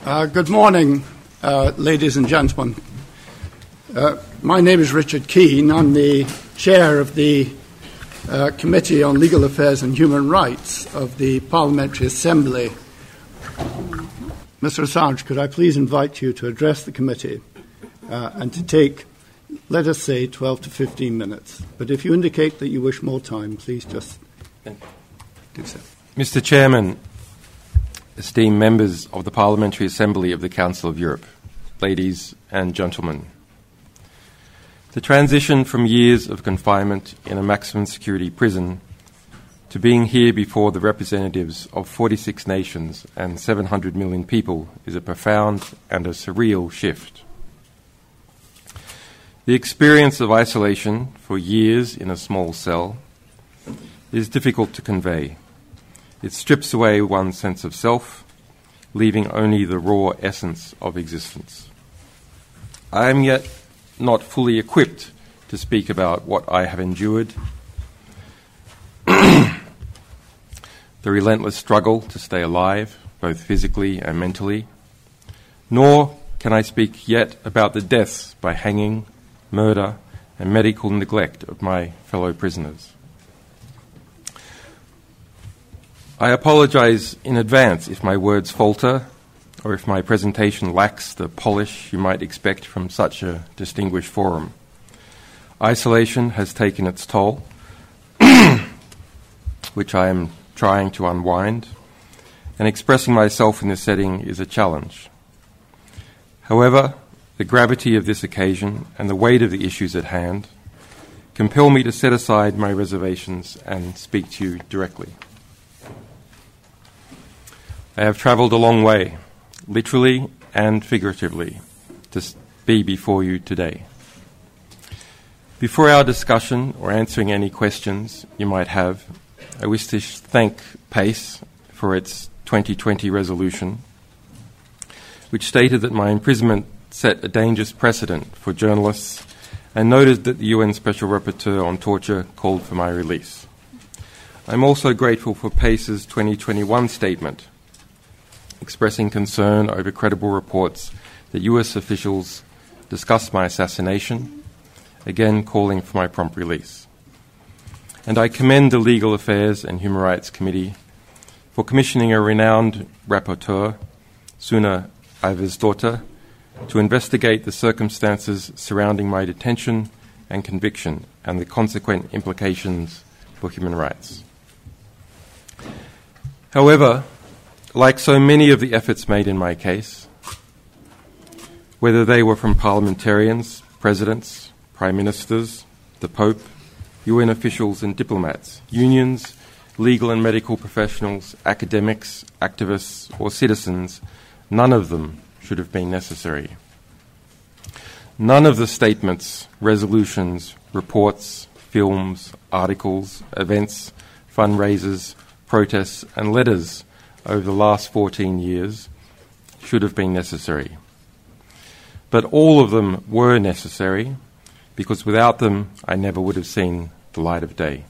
Good morning, ladies and gentlemen. My name is Richard Keane. I'm the chair of the Committee on Legal Affairs and Human Rights of the Parliamentary Assembly. Mr. Assange, could I please invite you to address the committee and to take, let us say, 12 to 15 minutes. But if you indicate that you wish more time, please just do so. Mr. Chairman, esteemed members of the Parliamentary Assembly of the Council of Europe, ladies and gentlemen, the transition from years of confinement in a maximum security prison to being here before the representatives of 46 nations and 700 million people is a profound and a surreal shift. The experience of isolation for years in a small cell is difficult to convey. It strips away one's sense of self, leaving only the raw essence of existence. I am yet not fully equipped to speak about what I have endured, the relentless struggle to stay alive, both physically and mentally, nor can I speak yet about the deaths by hanging, murder, and medical neglect of my fellow prisoners. I apologize in advance if my words falter or if my presentation lacks the polish you might expect from such a distinguished forum. Isolation has taken its toll, which I am trying to unwind, and expressing myself in this setting is a challenge. However, the gravity of this occasion and the weight of the issues at hand compel me to set aside my reservations and speak to you directly. I have travelled a long way, literally and figuratively, to be before you today. Before our discussion or answering any questions you might have, I wish to thank PACE for its 2020 resolution, which stated that my imprisonment set a dangerous precedent for journalists and noted that the UN Special Rapporteur on Torture called for my release. I'm also grateful for PACE's 2021 statement, expressing concern over credible reports that US officials discussed my assassination, again calling for my prompt release. And I commend the Legal Affairs and Human Rights Committee for commissioning a renowned rapporteur, Suna Iversdottir, to investigate the circumstances surrounding my detention and conviction and the consequent implications for human rights. However, like so many of the efforts made in my case, whether they were from parliamentarians, presidents, prime ministers, the Pope, UN officials and diplomats, unions, legal and medical professionals, academics, activists or citizens, none of them should have been necessary. None of the statements, resolutions, reports, films, articles, events, fundraisers, protests and letters over the last 14 years should have been necessary. But all of them were necessary because without them I never would have seen the light of day.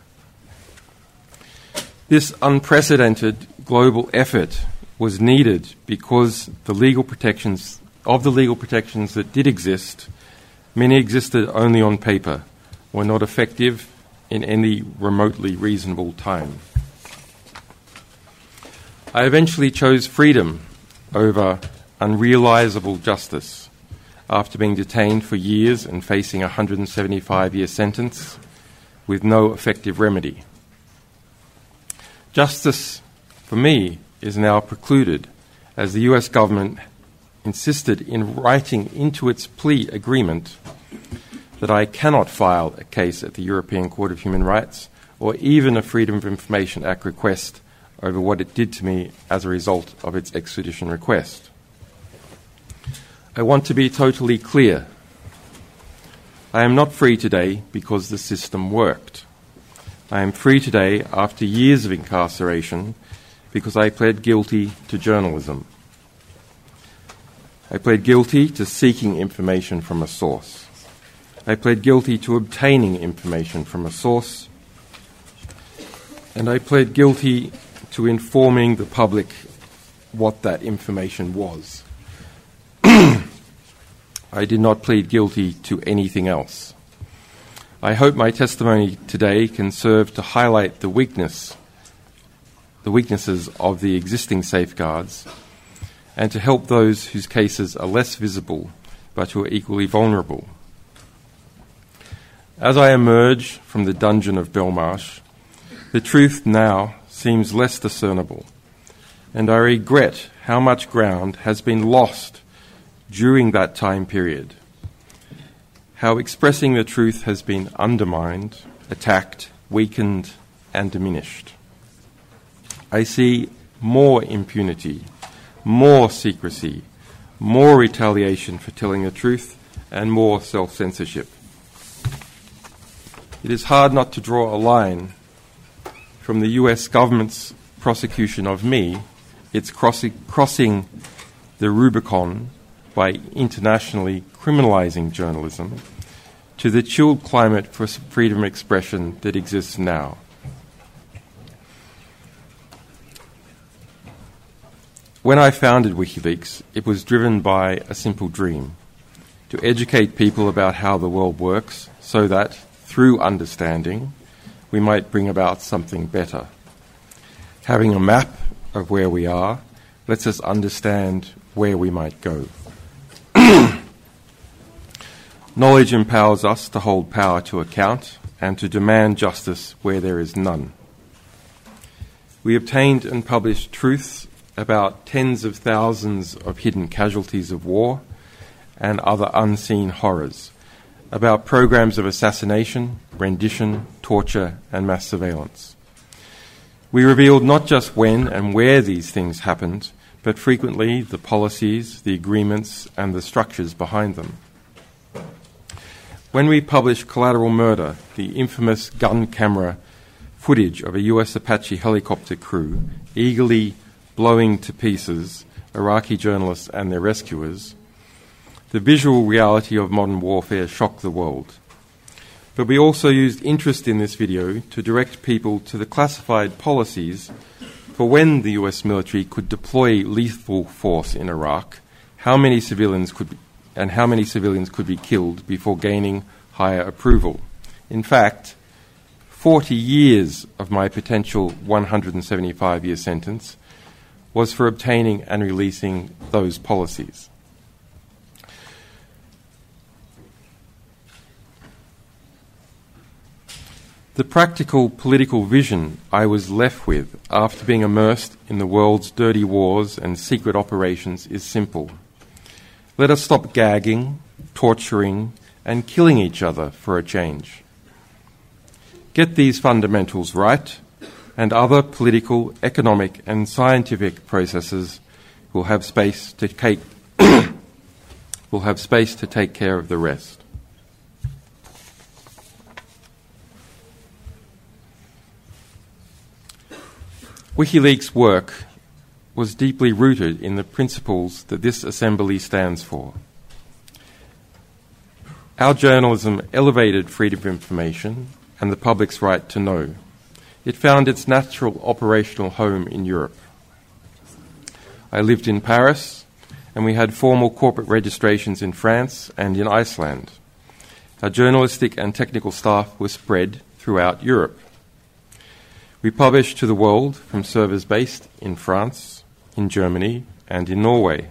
This unprecedented global effort was needed because the legal protections that did exist, many existed only on paper, were not effective in any remotely reasonable time. I eventually chose freedom over unrealizable justice after being detained for years and facing a 175-year sentence with no effective remedy. Justice, for me, is now precluded as the US government insisted in writing into its plea agreement that I cannot file a case at the European Court of Human Rights or even a Freedom of Information Act request over what it did to me as a result of its extradition request. I want to be totally clear. I am not free today because the system worked. I am free today after years of incarceration because I pled guilty to journalism. I pled guilty to seeking information from a source. I pled guilty to obtaining information from a source. And I pled guilty to informing the public what that information was. I did not plead guilty to anything else. I hope my testimony today can serve to highlight the weaknesses of the existing safeguards and to help those whose cases are less visible but who are equally vulnerable. As I emerge from the dungeon of Belmarsh, the truth now seems less discernible, and I regret how much ground has been lost during that time period, how expressing the truth has been undermined, attacked, weakened, and diminished. I see more impunity, more secrecy, more retaliation for telling the truth, and more self-censorship. It is hard not to draw a line from the US government's prosecution of me, its crossing the Rubicon by internationally criminalizing journalism, to the chilled climate for freedom of expression that exists now. When I founded WikiLeaks, it was driven by a simple dream: to educate people about how the world works so that, through understanding, we might bring about something better. Having a map of where we are lets us understand where we might go. Knowledge empowers us to hold power to account and to demand justice where there is none. We obtained and published truths about tens of thousands of hidden casualties of war and other unseen horrors, about programs of assassination, rendition, torture, and mass surveillance. We revealed not just when and where these things happened, but frequently the policies, the agreements, and the structures behind them. When we published Collateral Murder, the infamous gun camera footage of a US Apache helicopter crew eagerly blowing to pieces Iraqi journalists and their rescuers, the visual reality of modern warfare shocked the world. But we also used interest in this video to direct people to the classified policies for when the US military could deploy lethal force in Iraq, how many civilians could be killed before gaining higher approval. In fact, 40 years of my potential 175-year sentence was for obtaining and releasing those policies. The practical political vision I was left with after being immersed in the world's dirty wars and secret operations is simple. Let us stop gagging, torturing, and killing each other for a change. Get these fundamentals right, and other political, economic, and scientific processes will have space to take care of the rest. WikiLeaks' work was deeply rooted in the principles that this assembly stands for. Our journalism elevated freedom of information and the public's right to know. It found its natural operational home in Europe. I lived in Paris, and we had formal corporate registrations in France and in Iceland. Our journalistic and technical staff were spread throughout Europe. We published to the world from servers based in France, in Germany, and in Norway.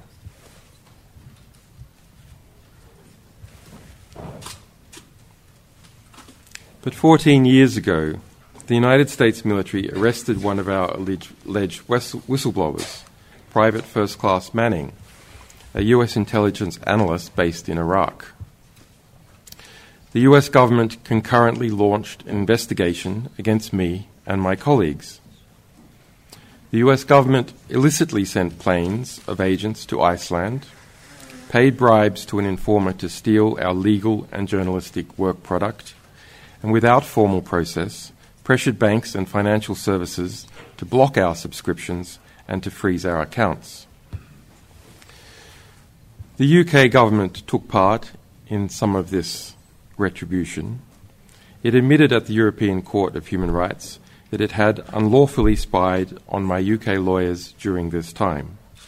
But 14 years ago, the United States military arrested one of our alleged whistleblowers, Private First Class Manning, a US intelligence analyst based in Iraq. The US government concurrently launched an investigation against me and my colleagues. The US government illicitly sent planes of agents to Iceland, paid bribes to an informant to steal our legal and journalistic work product, and without formal process, pressured banks and financial services to block our subscriptions and to freeze our accounts. The UK government took part in some of this retribution. It admitted at the European Court of Human Rights that it had unlawfully spied on my UK lawyers during this time.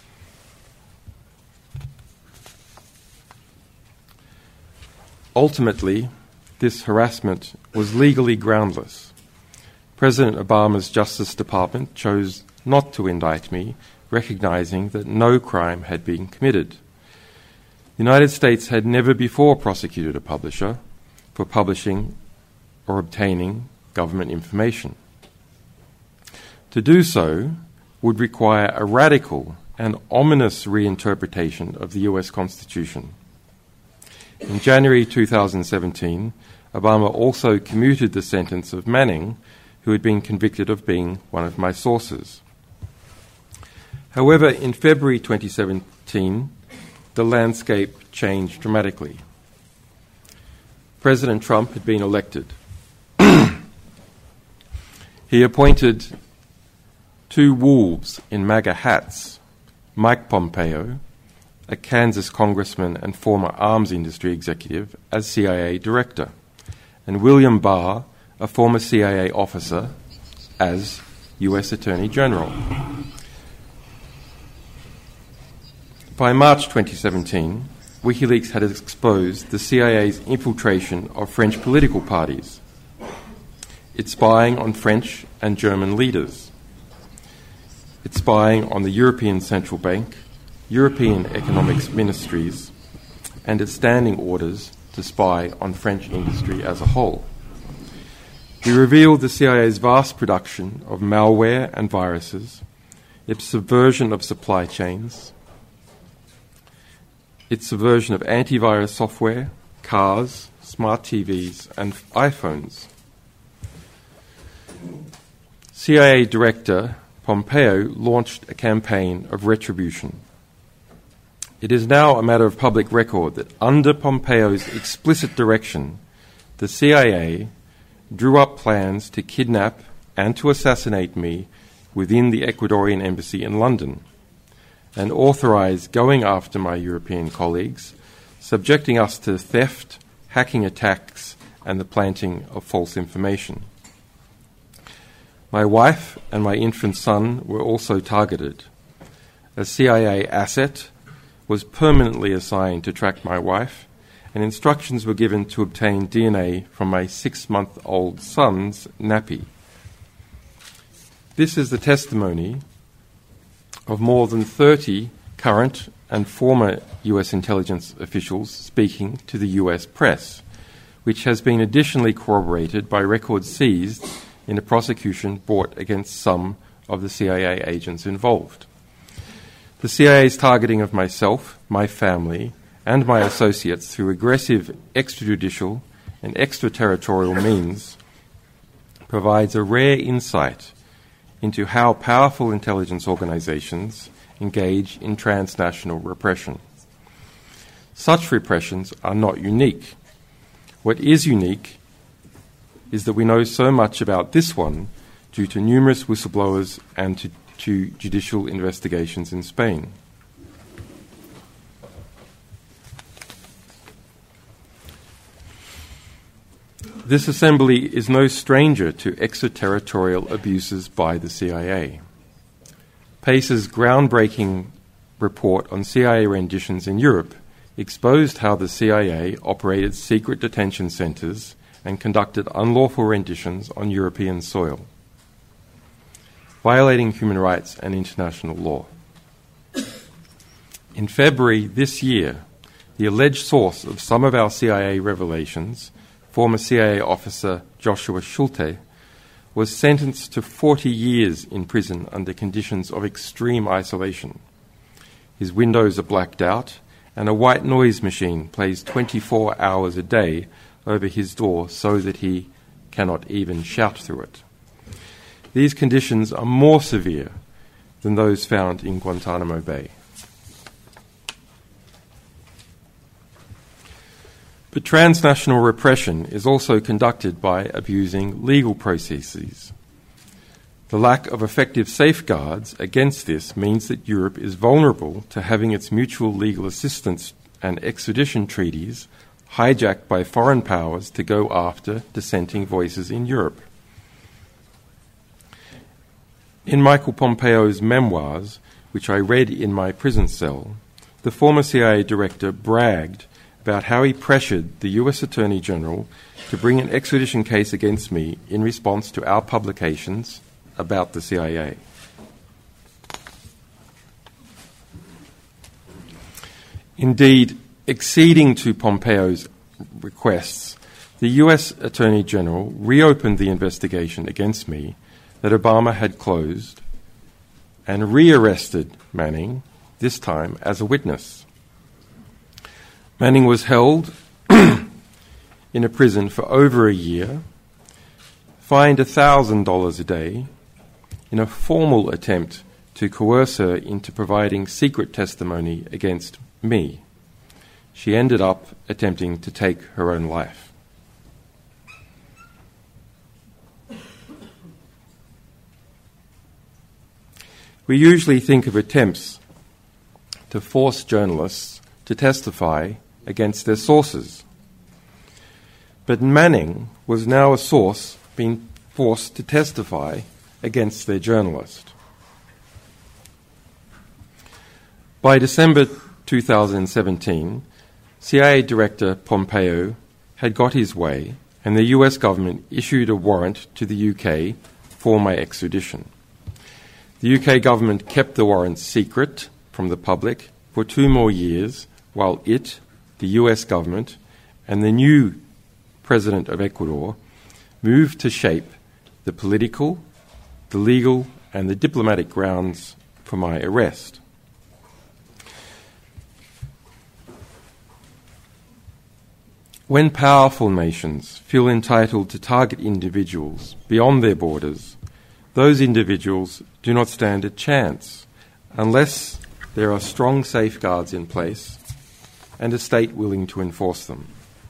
Ultimately, this harassment was legally groundless. President Obama's Justice Department chose not to indict me, recognizing that no crime had been committed. The United States had never before prosecuted a publisher for publishing or obtaining government information. To do so would require a radical and ominous reinterpretation of the US Constitution. In January 2017, Obama also commuted the sentence of Manning, who had been convicted of being one of my sources. However, in February 2017, the landscape changed dramatically. President Trump had been elected. He appointed two wolves in MAGA hats, Mike Pompeo, a Kansas congressman and former arms industry executive, as CIA director, and William Barr, a former CIA officer, as US Attorney General. By March 2017, WikiLeaks had exposed the CIA's infiltration of French political parties, its spying on French and German leaders, its spying on the European Central Bank, European economics ministries, and its standing orders to spy on French industry as a whole. We revealed the CIA's vast production of malware and viruses, its subversion of supply chains, its subversion of antivirus software, cars, smart TVs, and iPhones. CIA Director Pompeo launched a campaign of retribution. It is now a matter of public record that under Pompeo's explicit direction, the CIA drew up plans to kidnap and to assassinate me within the Ecuadorian embassy in London, and authorized going after my European colleagues, subjecting us to theft, hacking attacks, and the planting of false information. My wife and my infant son were also targeted. A CIA asset was permanently assigned to track my wife, and instructions were given to obtain DNA from my 6-month-old son's nappy. This is the testimony of more than 30 current and former US intelligence officials speaking to the US press, which has been additionally corroborated by records seized in a prosecution brought against some of the CIA agents involved. The CIA's targeting of myself, my family, and my associates through aggressive extrajudicial and extraterritorial means provides a rare insight into how powerful intelligence organizations engage in transnational repression. Such repressions are not unique. What is unique is that we know so much about this one due to numerous whistleblowers and to judicial investigations in Spain. This assembly is no stranger to extraterritorial abuses by the CIA. Pace's groundbreaking report on CIA renditions in Europe exposed how the CIA operated secret detention centers and conducted unlawful renditions on European soil, violating human rights and international law. In February this year, the alleged source of some of our CIA revelations, former CIA officer Joshua Schulte, was sentenced to 40 years in prison under conditions of extreme isolation. His windows are blacked out, and a white noise machine plays 24 hours a day over his door so that he cannot even shout through it. These conditions are more severe than those found in Guantanamo Bay. But transnational repression is also conducted by abusing legal processes. The lack of effective safeguards against this means that Europe is vulnerable to having its mutual legal assistance and extradition treaties hijacked by foreign powers to go after dissenting voices in Europe. In Michael Pompeo's memoirs, which I read in my prison cell, the former CIA director bragged about how he pressured the US Attorney General to bring an extradition case against me in response to our publications about the CIA. Indeed, acceding to Pompeo's requests, the US Attorney General reopened the investigation against me that Obama had closed and rearrested Manning, this time as a witness. Manning was held in a prison for over a year, fined $1,000 a day, in a formal attempt to coerce her into providing secret testimony against me. She ended up attempting to take her own life. We usually think of attempts to force journalists to testify against their sources. But Manning was now a source being forced to testify against their journalist. By December 2017, CIA Director Pompeo had got his way, and the US government issued a warrant to the UK for my extradition. The UK government kept the warrant secret from the public for 2 more years, while it, the US government, and the new President of Ecuador moved to shape the political, the legal, and the diplomatic grounds for my arrest. When powerful nations feel entitled to target individuals beyond their borders, those individuals do not stand a chance unless there are strong safeguards in place and a state willing to enforce them.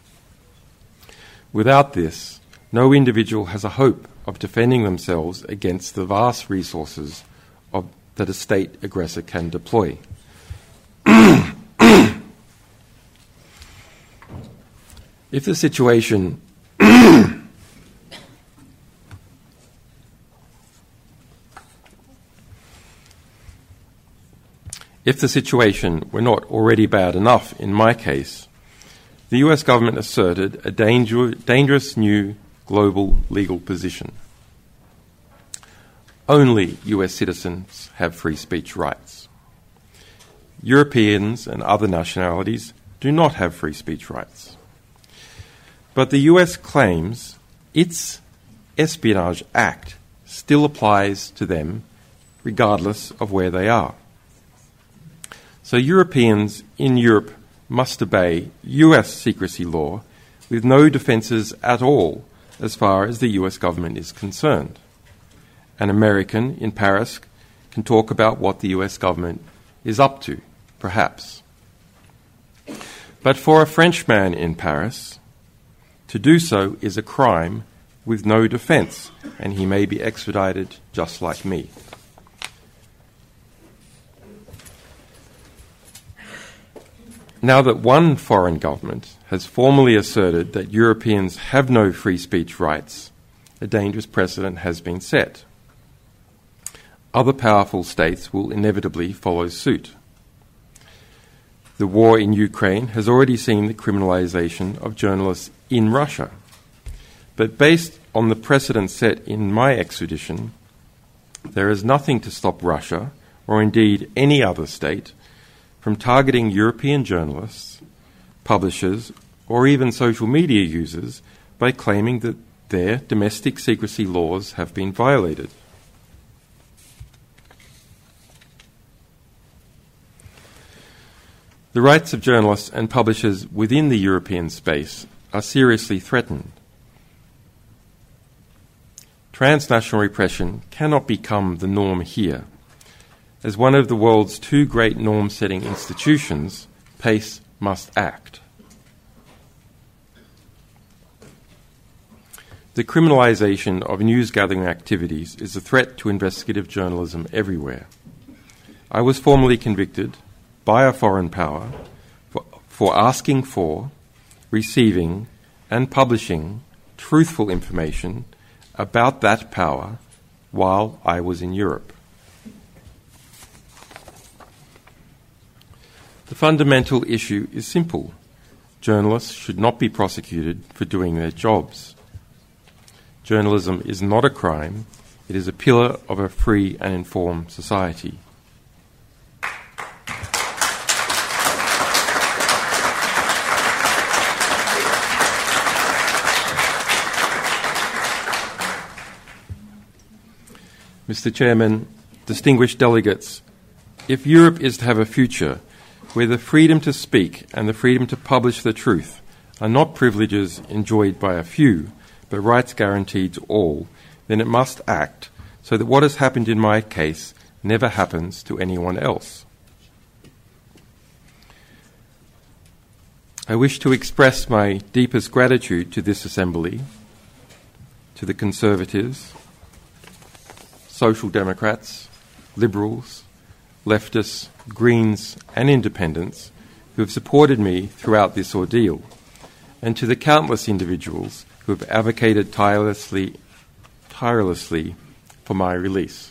Without this, no individual has a hope of defending themselves against the vast resources that a state aggressor can deploy. If the situation were not already bad enough in my case, the US government asserted a dangerous new global legal position. Only US citizens have free speech rights. Europeans and other nationalities do not have free speech rights. But the US claims its Espionage Act still applies to them regardless of where they are. So Europeans in Europe must obey US secrecy law with no defences at all as far as the US government is concerned. An American in Paris can talk about what the US government is up to, perhaps. But for a Frenchman in Paris, to do so is a crime with no defence, and he may be extradited just like me. Now that one foreign government has formally asserted that Europeans have no free speech rights, a dangerous precedent has been set. Other powerful states will inevitably follow suit. The war in Ukraine has already seen the criminalisation of journalists in Russia. But based on the precedent set in my extradition, there is nothing to stop Russia, or indeed any other state, from targeting European journalists, publishers, or even social media users by claiming that their domestic secrecy laws have been violated. The rights of journalists and publishers within the European space are seriously threatened. Transnational repression cannot become the norm here. As one of the world's 2 great norm-setting institutions, PACE must act. The criminalisation of news-gathering activities is a threat to investigative journalism everywhere. I was formally convicted by a foreign power for asking for, receiving, and publishing truthful information about that power while I was in Europe. The fundamental issue is simple. journalists should not be prosecuted for doing their jobs. Journalism is not a crime. It is a pillar of a free and informed society. Mr. Chairman, distinguished delegates, if Europe is to have a future where the freedom to speak and the freedom to publish the truth are not privileges enjoyed by a few, but rights guaranteed to all, then it must act so that what has happened in my case never happens to anyone else. I wish to express my deepest gratitude to this Assembly, to the Conservatives, Social Democrats, Liberals, Leftists, Greens and Independents who have supported me throughout this ordeal, and to the countless individuals who have advocated tirelessly for my release.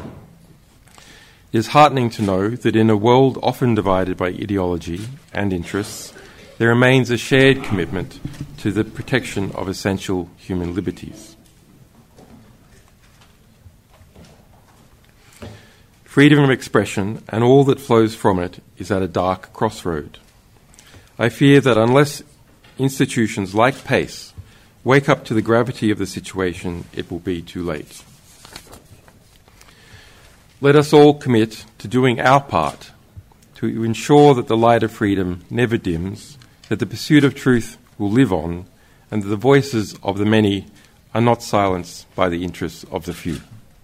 It is heartening to know that in a world often divided by ideology and interests, there remains a shared commitment to the protection of essential human liberties. Freedom of expression and all that flows from it is at a dark crossroad. I fear that unless institutions like PACE wake up to the gravity of the situation, it will be too late. Let us all commit to doing our part to ensure that the light of freedom never dims, that the pursuit of truth will live on, and that the voices of the many are not silenced by the interests of the few.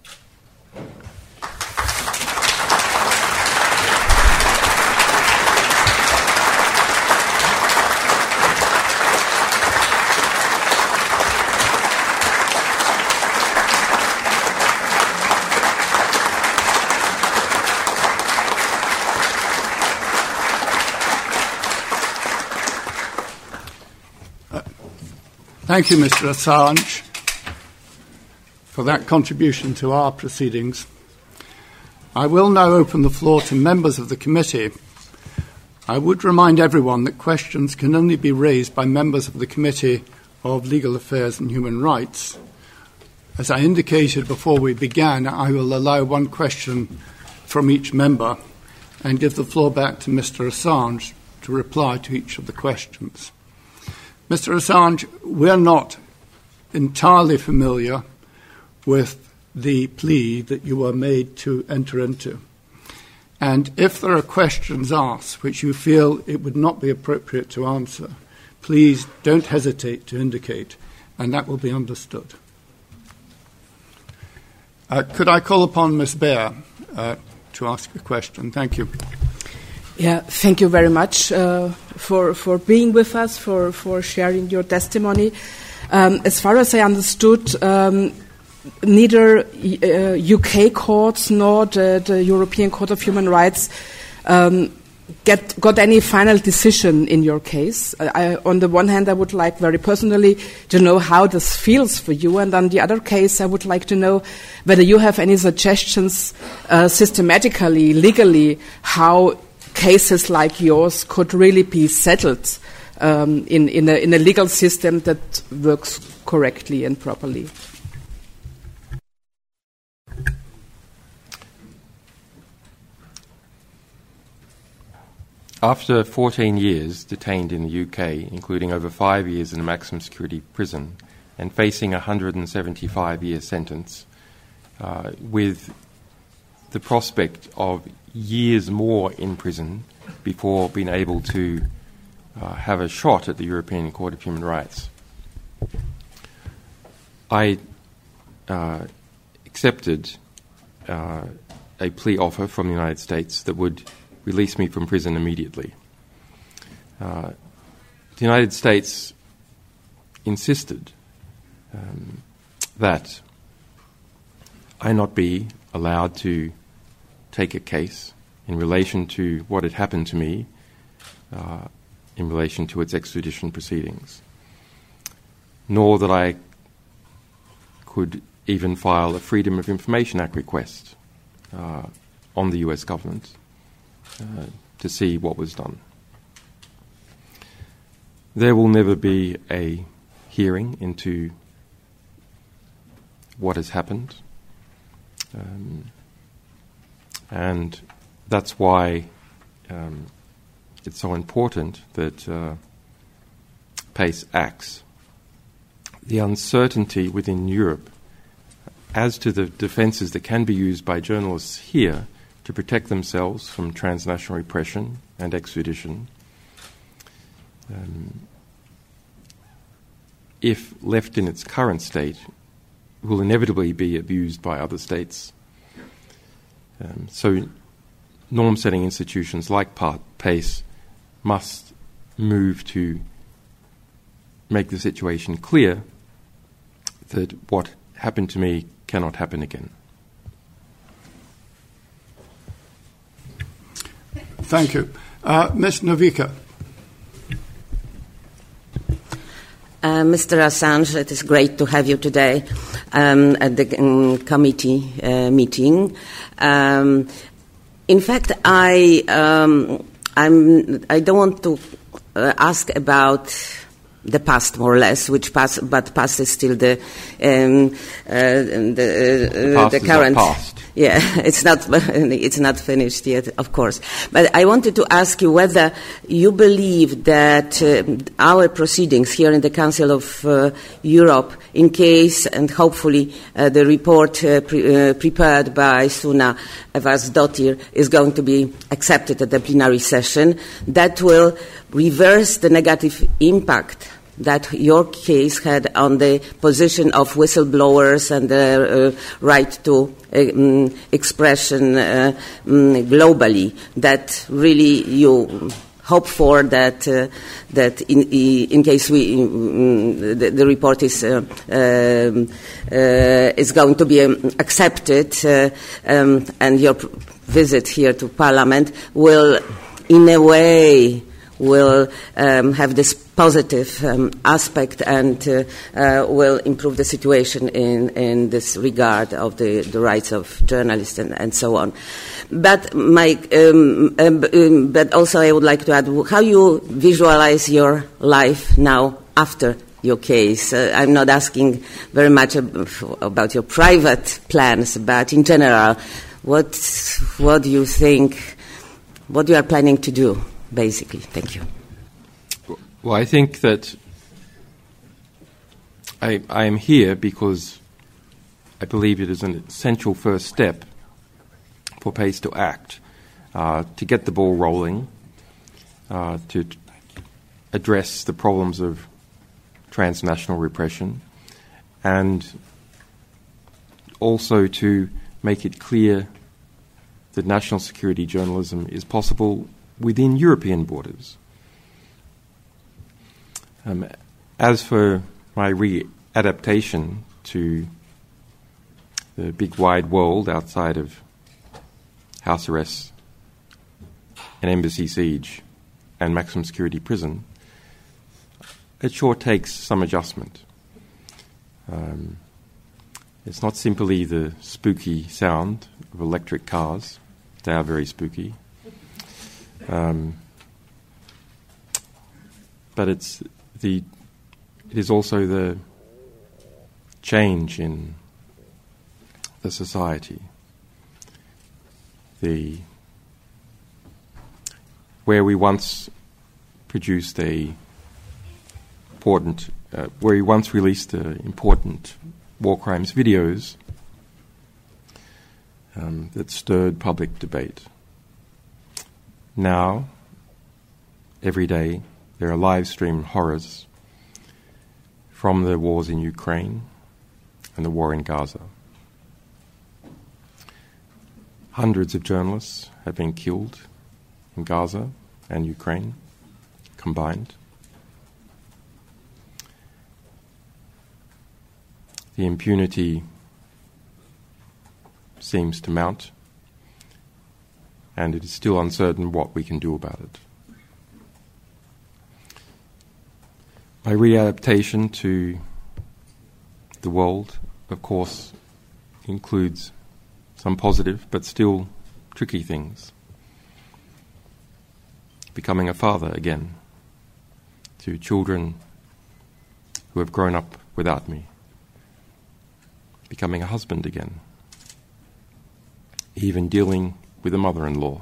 Thank you, Mr. Assange, for that contribution to our proceedings. I will now open the floor to members of the committee. I would remind everyone that questions can only be raised by members of the Committee of Legal Affairs and Human Rights. As I indicated before we began, I will allow one question from each member and give the floor back to Mr. Assange to reply to each of the questions. Mr. Assange, we're not entirely familiar with the plea that you were made to enter into. And if there are questions asked which you feel it would not be appropriate to answer, please don't hesitate to indicate, and that will be understood. Could I call upon Ms. Baer to ask a question? Thank you. Yeah, thank you very much for being with us, for sharing your testimony. As far as I understood, neither UK courts nor the European Court of Human Rights got any final decision in your case. On the one hand, I would like very personally to know how this feels for you, and on the other case, I would like to know whether you have any suggestions systematically, legally, how cases like yours could really be settled in a legal system that works correctly and properly. After 14 years detained in the UK, including over 5 years in a maximum security prison, and facing a 175-year sentence, with the prospect of years more in prison before being able to have a shot at the European Court of Human Rights, I accepted a plea offer from the United States that would release me from prison immediately. The United States insisted that I not be allowed to take a case in relation to what had happened to me in relation to its extradition proceedings, nor that I could even file a Freedom of Information Act request on the US government to see what was done. There will never be a hearing into what has happened. And that's why it's so important that PACE acts. The uncertainty within Europe as to the defences that can be used by journalists here to protect themselves from transnational repression and extradition, if left in its current state, will inevitably be abused by other states. So norm-setting institutions like PACE must move to make the situation clear that what happened to me cannot happen again. Thank you. Ms. Novica. Mr. Assange, it is great to have you today at the committee meeting. In fact, I don't want to ask about the past, more or less, but past is still the current. Past. Yeah, it's not finished yet, of course. But I wanted to ask you whether you believe that our proceedings here in the Council of Europe, in case and hopefully the report prepared by Suna Evarsdottir is going to be accepted at the plenary session, that will reverse the negative impact that your case had on the position of whistleblowers and the right to expression globally, that really you hope for that in case the report is going to be accepted and your visit here to Parliament will in a way have this positive aspect and will improve the situation in this regard of the rights of journalists and so on. But but also I would like to add how you visualize your life now after your case. I'm not asking very much about your private plans, but in general, what do you think? What you are planning to do? Basically, thank you. Well, I think that I am here because I believe it is an essential first step for PACE to act, to get the ball rolling, to address the problems of transnational repression, and also to make it clear that national security journalism is possible within European borders. As for my readaptation to the big wide world outside of house arrest, an embassy siege, and maximum security prison, it sure takes some adjustment. It's not simply the spooky sound of electric cars. They are very spooky. But it is also the change in the society, where we once produced where we once released important war crimes videos that stirred public debate. Now, every day, there are live-streamed horrors from the wars in Ukraine and the war in Gaza. Hundreds of journalists have been killed in Gaza and Ukraine combined. The impunity seems to mount, and it is still uncertain what we can do about it. My readaptation to the world, of course, includes some positive but still tricky things. Becoming a father again to children who have grown up without me, becoming a husband again, even dealing with a mother-in-law.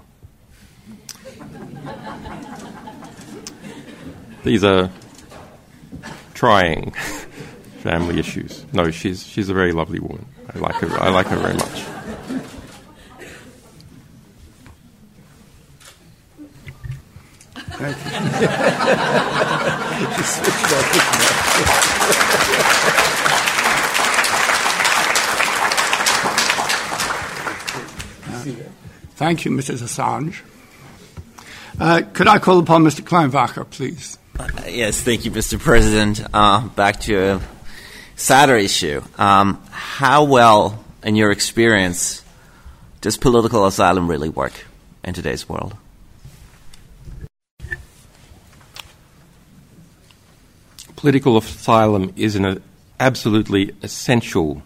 These are trying family issues. No, she's a very lovely woman. I like her very much. Thank you. Thank you, Mrs. Assange. Could I call upon Mr. Kleinwacher, please? Yes, thank you, Mr. President. Back to a sadder issue. How well, in your experience, does political asylum really work in today's world? Political asylum is an absolutely essential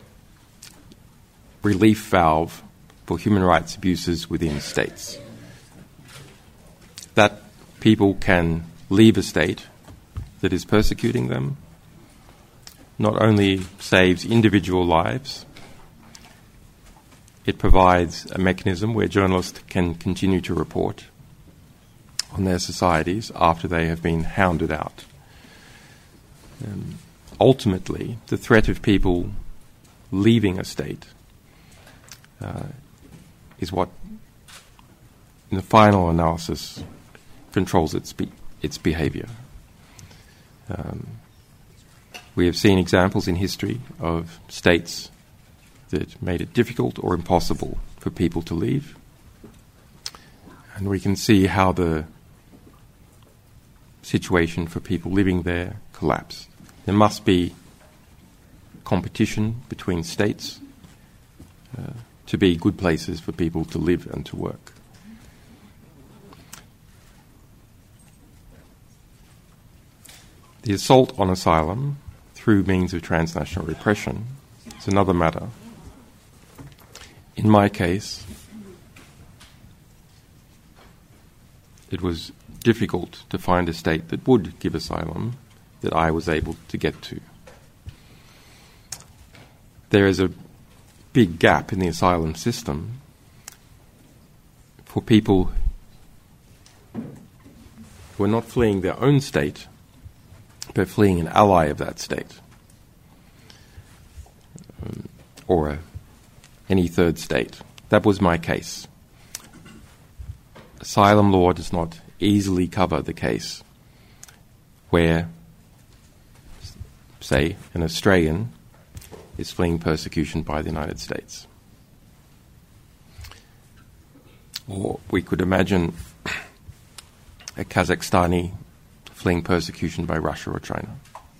relief valve for human rights abuses within states. That people can leave a state that is persecuting them not only saves individual lives, it provides a mechanism where journalists can continue to report on their societies after they have been hounded out. Ultimately, the threat of people leaving a state is what, in the final analysis, controls its behavior. We have seen examples in history of states that made it difficult or impossible for people to leave. And we can see how the situation for people living there collapsed. There must be competition between states to be good places for people to live and to work. The assault on asylum through means of transnational repression is another matter. In my case, it was difficult to find a state that would give asylum that I was able to get to. There is a big gap in the asylum system for people who are not fleeing their own state, but fleeing an ally of that state, or any third state. That was my case. Asylum law does not easily cover the case where, say, an Australian is fleeing persecution by the United States. Or we could imagine a Kazakhstani fleeing persecution by Russia or China.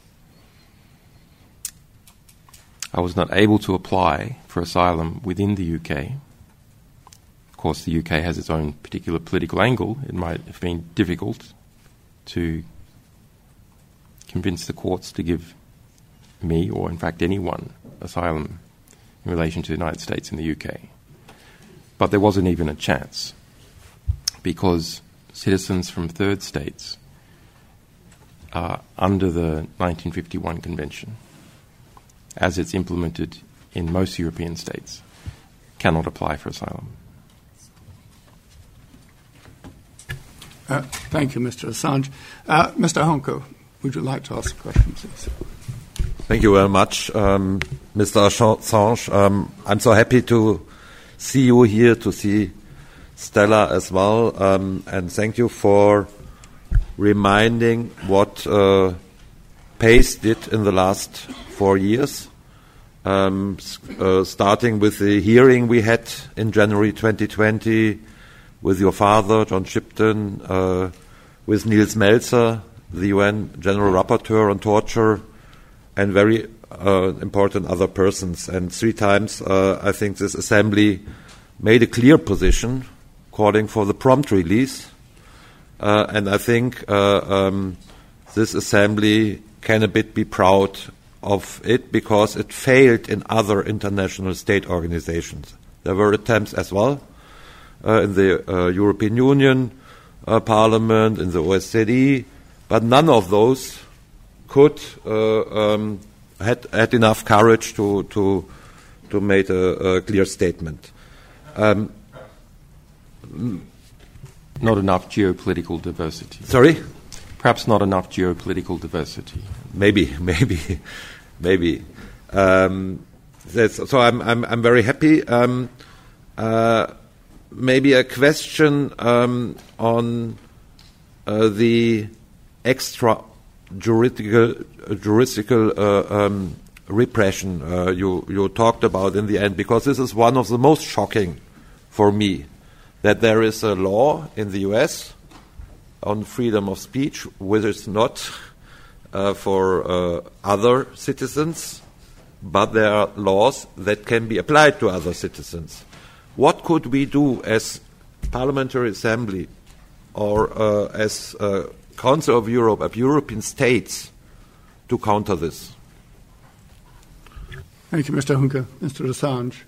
I was not able to apply for asylum within the UK. Of course, the UK has its own particular political angle. It might have been difficult to convince the courts to give me, or in fact anyone, asylum in relation to the United States and the UK. But there wasn't even a chance, because citizens from third states are under the 1951 Convention, as it's implemented in most European states, cannot apply for asylum. Thank you, Mr. Assange. Mr. Honko, would you like to ask a question, please? Thank you very much, Mr. Assange. I'm so happy to see you here, to see Stella as well, and thank you for reminding what PACE did in the last 4 years, starting with the hearing we had in January 2020 with your father, John Shipton, with Niels Melzer, the UN General Rapporteur on torture, and very important other persons. And 3 times, I think this assembly made a clear position calling for the prompt release. And I think this assembly can a bit be proud of it, because it failed in other international state organizations. There were attempts as well in the European Union Parliament, in the OSCE, but none of those could had enough courage to make a clear statement. Not enough geopolitical diversity. Sorry? Perhaps not enough geopolitical diversity. Maybe. So I'm very happy. Maybe a question on the extra juridical repression you talked about in the end, because this is one of the most shocking for me, that there is a law in the US on freedom of speech, which is not for other citizens, but there are laws that can be applied to other citizens. What could we do as Parliamentary Assembly or as Council of Europe, of European states, to counter this? Thank you, Mr. Hunke. Mr. Assange.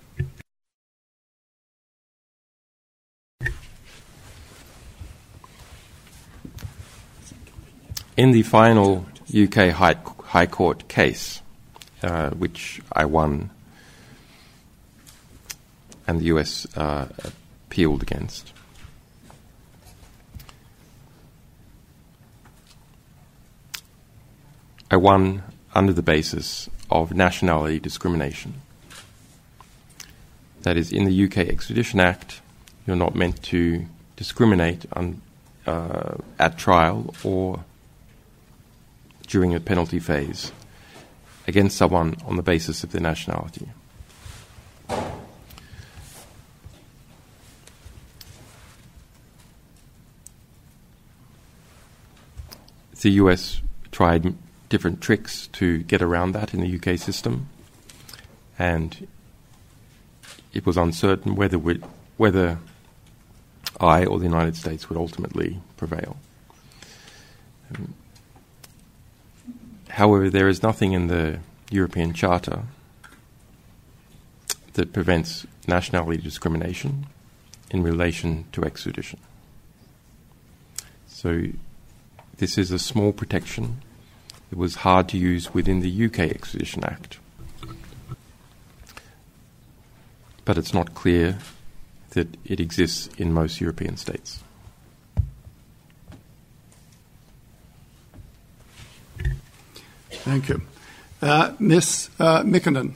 In the final UK High Court case, which I won and the US appealed against, I won under the basis of nationality discrimination. That is, in the UK Extradition Act, you're not meant to discriminate at trial or during a penalty phase against someone on the basis of their nationality. The US tried different tricks to get around that in the UK system, and it was uncertain whether I or the United States would ultimately prevail. However, there is nothing in the European Charter that prevents nationality discrimination in relation to extradition. So this is a small protection. It was hard to use within the UK Extradition Act. But it's not clear that it exists in most European states. Thank you. Ms. Mikkonen.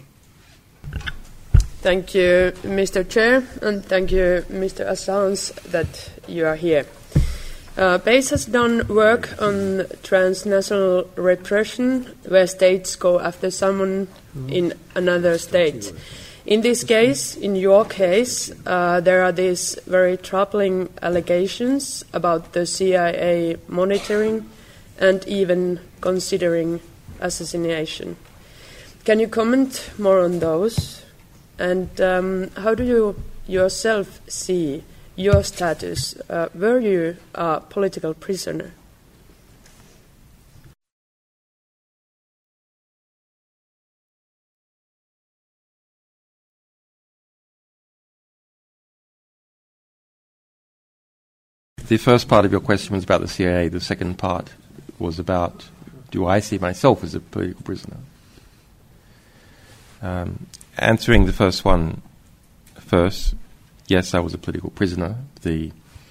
Thank you, Mr. Chair, and thank you, Mr. Assange, that you are here. BASE has done work on transnational repression where states go after someone in another state. In this case, in your case, there are these very troubling allegations about the CIA monitoring and even considering assassination. Can you comment more on those? And how do you yourself see your status? Were you a political prisoner? The first part of your question was about the CIA. The second part was about, do I see myself as a political prisoner? Answering the first one first, yes, I was a political prisoner. The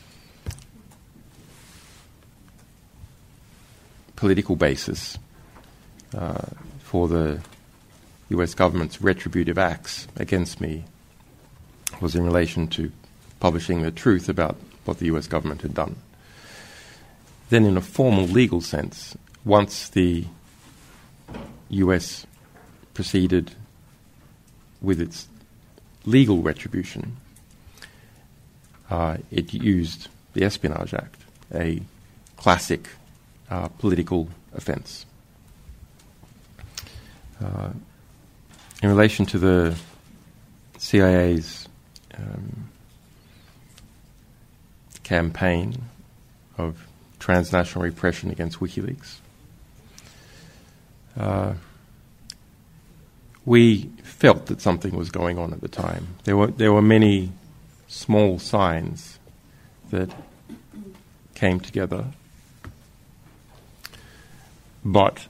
political basis for the US government's retributive acts against me was in relation to publishing the truth about what the US government had done. Then in a formal legal sense, once the US proceeded with its legal retribution, it used the Espionage Act, a classic political offense. In relation to the CIA's campaign of transnational repression against WikiLeaks, we felt that something was going on at the time. There were many small signs that came together but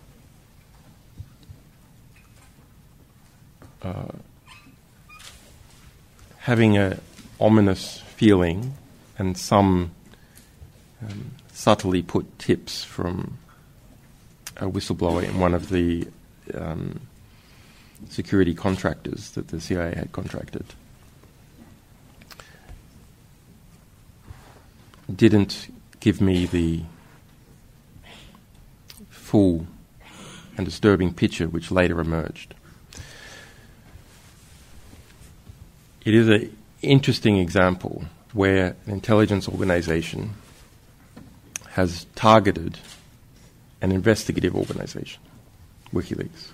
having an ominous feeling and some subtly put tips from a whistleblower in one of the security contractors that the CIA had contracted didn't give me the full and disturbing picture which later emerged. It is an interesting example where an intelligence organization has targeted an investigative organization, WikiLeaks.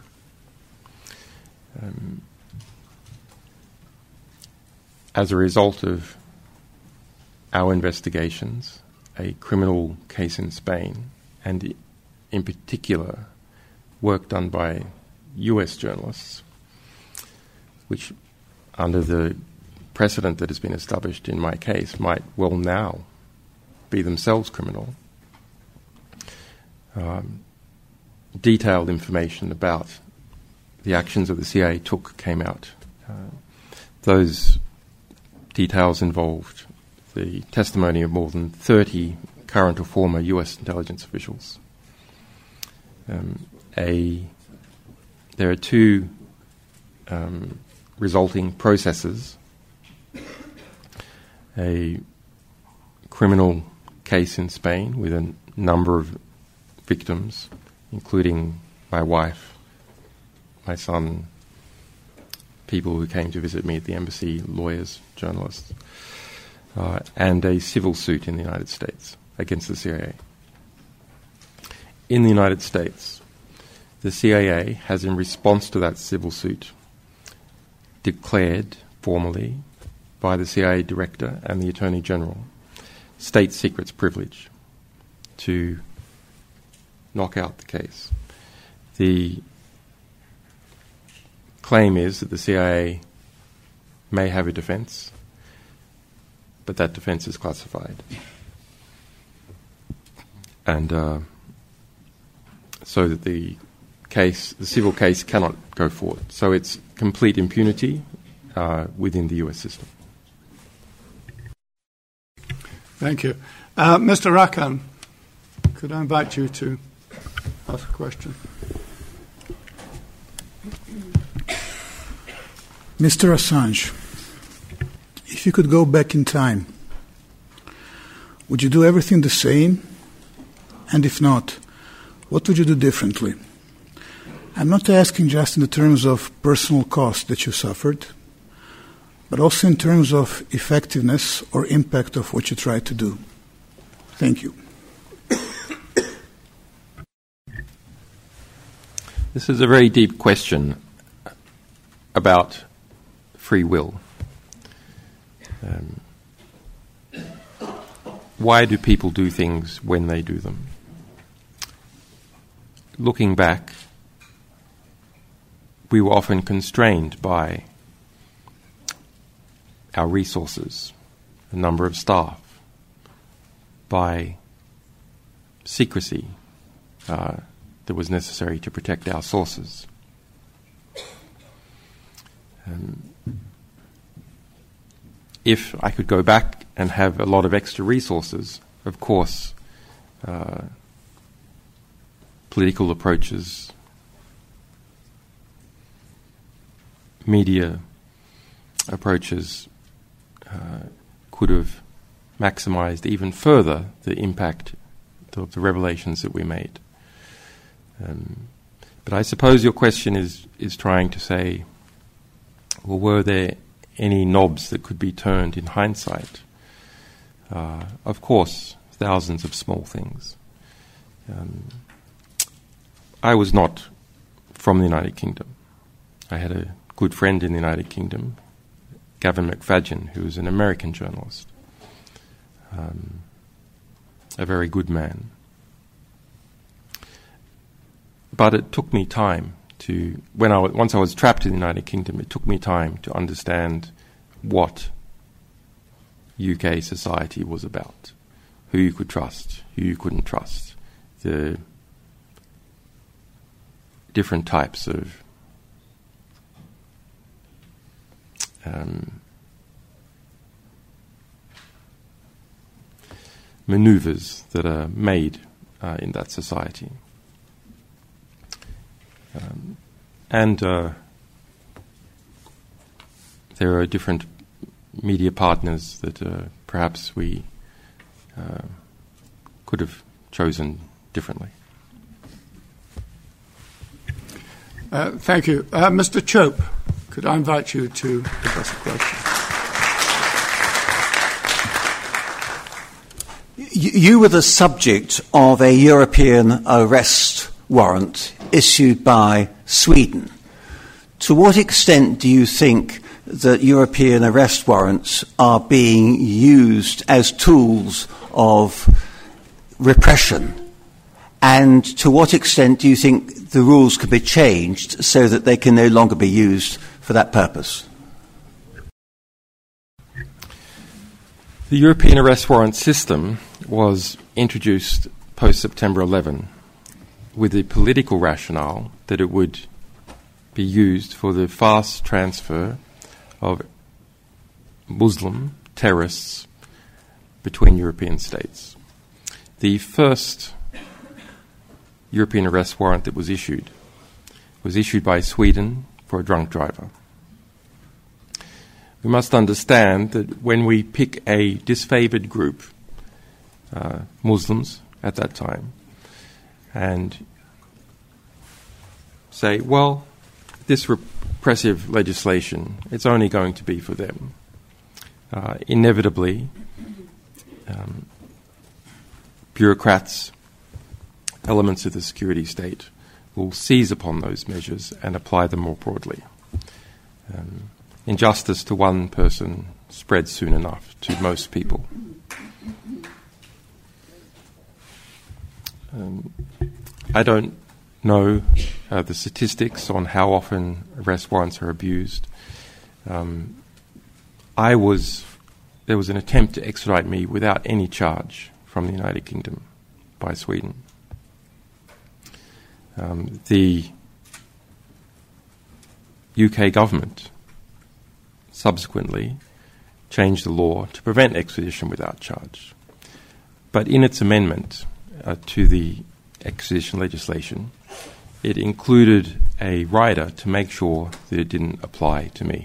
As a result of our investigations, a criminal case in Spain, and in particular work done by US journalists, which under the precedent that has been established in my case might well now be themselves criminal, detailed information about the actions of the CIA came out. Those details involved the testimony of more than 30 current or former US intelligence officials. There are two resulting processes: a criminal case in Spain with a number of victims, including my wife, my son, people who came to visit me at the embassy, lawyers, journalists, and a civil suit in the United States against the CIA. In the United States, the CIA has, in response to that civil suit, declared formally by the CIA Director and the Attorney General state secrets privilege to knock out the case. The claim is that the CIA may have a defense, but that defense is classified. And so that the civil case cannot go forward. So it's complete impunity within the US system. Thank you. Mr. Rakan, could I invite you to ask a question? Mr. Assange, if you could go back in time, would you do everything the same? And if not, what would you do differently? I'm not asking just in the terms of personal cost that you suffered, but also in terms of effectiveness or impact of what you tried to do. Thank you. This is a very deep question about free will. Why do people do things when they do them? Looking back, we were often constrained by our resources, the number of staff, by secrecy that was necessary to protect our sources. If I could go back and have a lot of extra resources, of course, political approaches, media approaches could have maximized even further the impact of the revelations that we made. But I suppose your question is trying to say, well, were there any knobs that could be turned in hindsight? Of course, thousands of small things. I was not from the United Kingdom. I had a good friend in the United Kingdom, Gavin McFadgen, who was an American journalist, a very good man. But it took me time to, once I was trapped in the United Kingdom, it took me time to understand what UK society was about, who you could trust, who you couldn't trust, the different types of maneuvers that are made in that society. And there are different media partners that perhaps we could have chosen differently. Thank you. Mr. Chope, could I invite you to address the question? You were the subject of a European arrest warrant issued by Sweden. To what extent do you think that European arrest warrants are being used as tools of repression? And to what extent do you think the rules could be changed so that they can no longer be used for that purpose? The European arrest warrant system was introduced post-September 11 with the political rationale that it would be used for the fast transfer of Muslim terrorists between European states. The first European arrest warrant that was issued by Sweden for a drunk driver. We must understand that when we pick a disfavored group, Muslims at that time, and say, well, this repressive legislation, it's only going to be for them. Inevitably, bureaucrats, elements of the security state, will seize upon those measures and apply them more broadly. Injustice to one person spreads soon enough to most people. I don't know the statistics on how often arrest warrants are abused. There was an attempt to extradite me without any charge from the United Kingdom by Sweden. The UK government subsequently changed the law to prevent extradition without charge. But in its amendment to the extradition legislation, it included a rider to make sure that it didn't apply to me.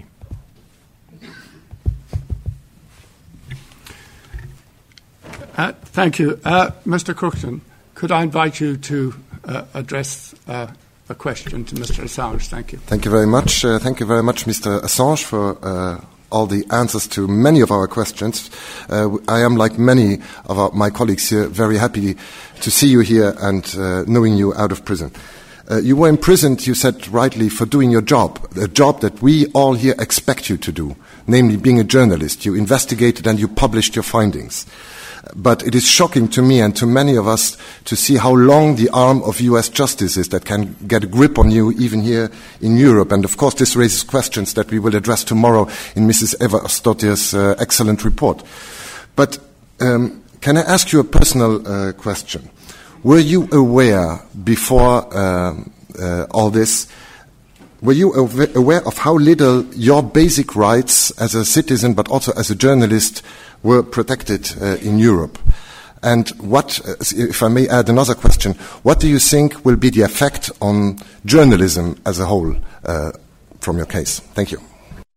Thank you. Mr. Crookston, could I invite you to address a question to Mr. Assange? Thank you. Thank you very much. Thank you very much, Mr. Assange, for all the answers to many of our questions. I am, like many of my colleagues here, very happy to see you here and knowing you out of prison. You were imprisoned, you said rightly, for doing your job, a job that we all here expect you to do, namely being a journalist. You investigated and you published your findings. But it is shocking to me and to many of us to see how long the arm of US justice is that can get a grip on you even here in Europe. And of course this raises questions that we will address tomorrow in Mrs. Eva Stottir's excellent report. But can I ask you a personal question? Were you aware before all this, were you aware of how little your basic rights as a citizen but also as a journalist were protected in Europe? And what, if I may add another question, what do you think will be the effect on journalism as a whole from your case? Thank you.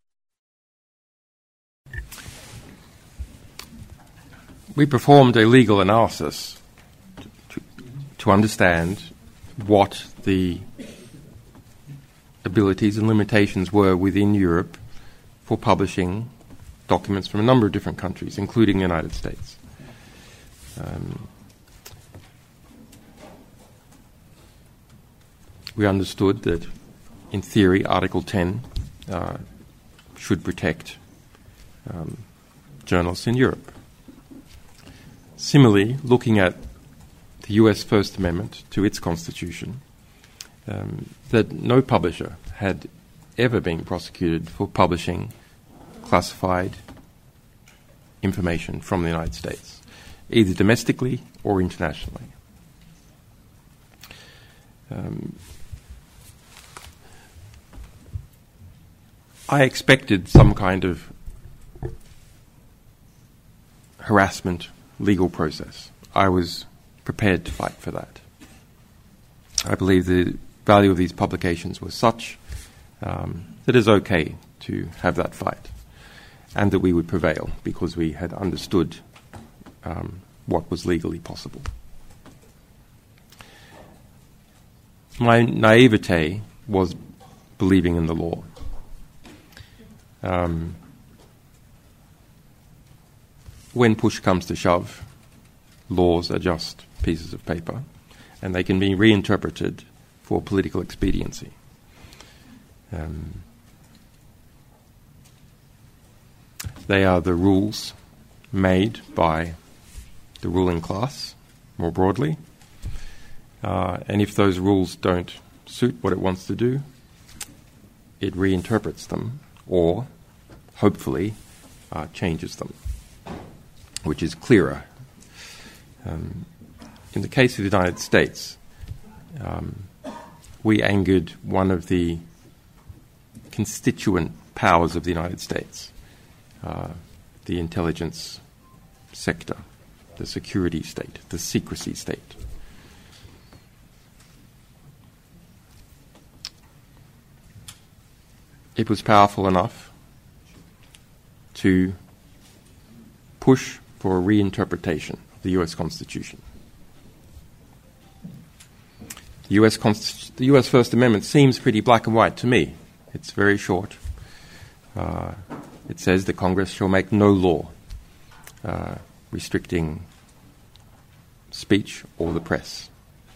We performed a legal analysis to understand what the abilities and limitations were within Europe for publishing documents from a number of different countries, including the United States. We understood that, in theory, Article 10 should protect journalists in Europe. Similarly, looking at the US First Amendment to its constitution, that no publisher had ever been prosecuted for publishing classified information from the United States, either domestically or internationally. I expected some kind of harassment legal process. I was prepared to fight for that. I believe the value of these publications was such that it's okay to have that fight, and that we would prevail because we had understood what was legally possible. My naivete was believing in the law. When push comes to shove, laws are just pieces of paper, and they can be reinterpreted for political expediency. They are the rules made by the ruling class, more broadly, and if those rules don't suit what it wants to do, it reinterprets them, or, hopefully, changes them, which is clearer. In the case of the United States, we angered one of the constituent powers of the United States, the intelligence sector, the security state, the secrecy state. It was powerful enough to push for a reinterpretation of the U.S. Constitution. The U.S. First Amendment seems pretty black and white to me. It's very short. It says the Congress shall make no law restricting speech or the press.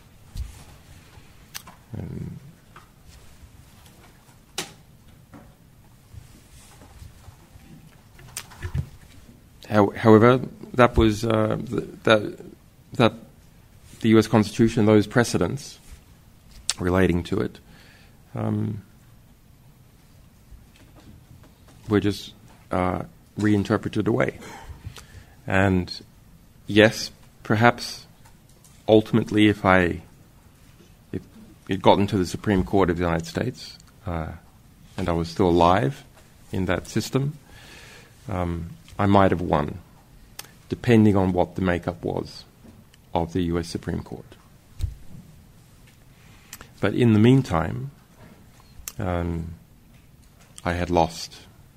However, that was that the U.S. Constitution, those precedents relating to it, were just reinterpreted away. And yes, perhaps ultimately, if it got into the Supreme Court of the United States, and I was still alive in that system, I might have won, depending on what the makeup was of the U.S. Supreme Court. But in the meantime, I had lost